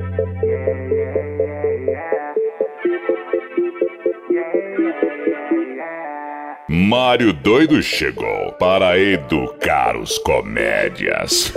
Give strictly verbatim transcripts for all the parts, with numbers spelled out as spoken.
Mário Doido chegou para educar os comédias.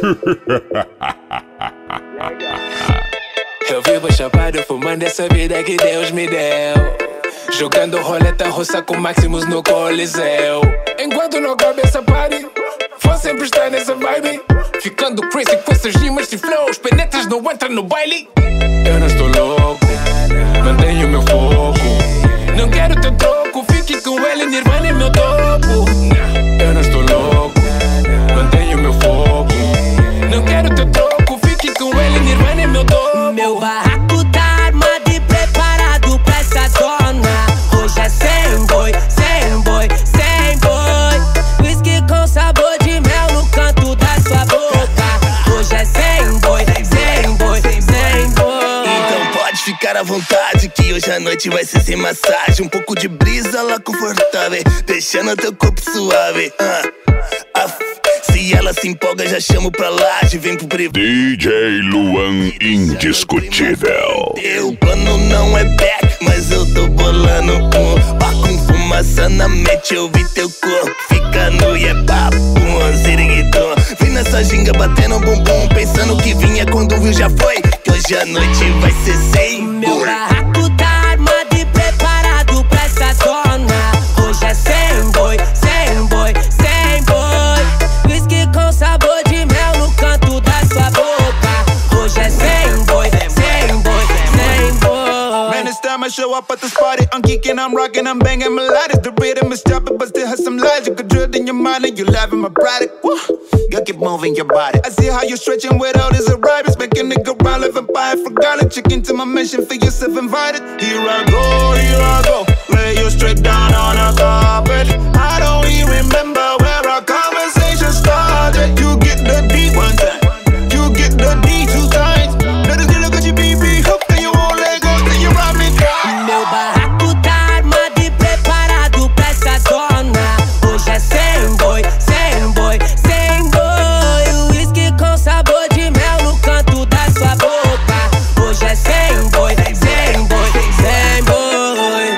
Eu vivo chapado fumando essa vida que Deus me deu, jogando roleta russa com máximos no Coliseu. Enquanto não acaba essa party, vou sempre estar nessa vibe, ficando crazy com essas rimas e flows, penetras não entram no baile. Eu não estou louco, mantenho meu foco, não quero teu troco, fique com ele, Nirvana é meu topo. Eu não estou louco, mantenho meu foco, não quero teu troco, fique com ele, Nirvana é meu topo. Meu barraco tá armado e preparado pra essa zona. Hoje é sem boi, sem boi, sem boi. Whisky com sabor de mel no canto da sua boca. Hoje é sem boi, sem boi, sem boi. Então pode ficar à vontade que hoje a noite vai ser sem massagem. Um pouco de brisa lá confortável, deixando teu corpo suave. uh, af, Se ela se empolga já chamo pra laje, vem pro privado. D J Luan indiscutível. Teu plano não é back, mas eu tô bolando um ó com fumaça na mente, eu vi teu corpo fica nu e é papo, um ziriguidom. Vim nessa ginga batendo bumbum, pensando que vinha quando viu já foi, que hoje a noite vai ser sem Meu boi. barraco tá armado e preparado pra essa zona. Hoje é sem boi, sem boi, sem boi. Whisky com sabor de mel no canto da sua boca. Hoje é sem boi, sem boi, sem boi. Man, it's time I show up at this party. I'm geeking, I'm rocking, I'm banging melodic. The rhythm is choppy, but still has some logic. A drill in your mind and you laughing my product. Woo. You keep moving your body. I see how you're stretching with all these arrivals, making it go round like vampire for garlic. Chicken to my mission, feel yourself invited. Here I go, here I go. Lay you straight down on a carpet. I don't even remember where our conversation started. You get the D one time, you get the D two times. Let us get a good B B hook, then you won't let go, then you ride me down. Meu barraco tá armado e preparado pra essa zona. Hoje é sem boi, sem boi, sem boi. Whisky com sabor de mel no canto da sua boca. Hoje é sem boi, sem boi, sem boi.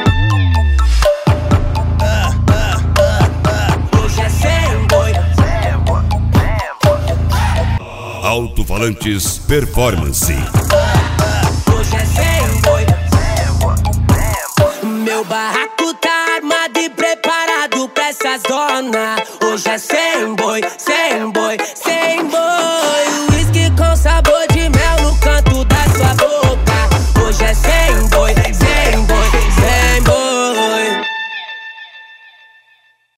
Hoje é sem boi. Alto-falantes Performance. Hoje é sem boi. Meu barraco tá armado e preparado pra essa zona. Hoje é sem boi, sem boi,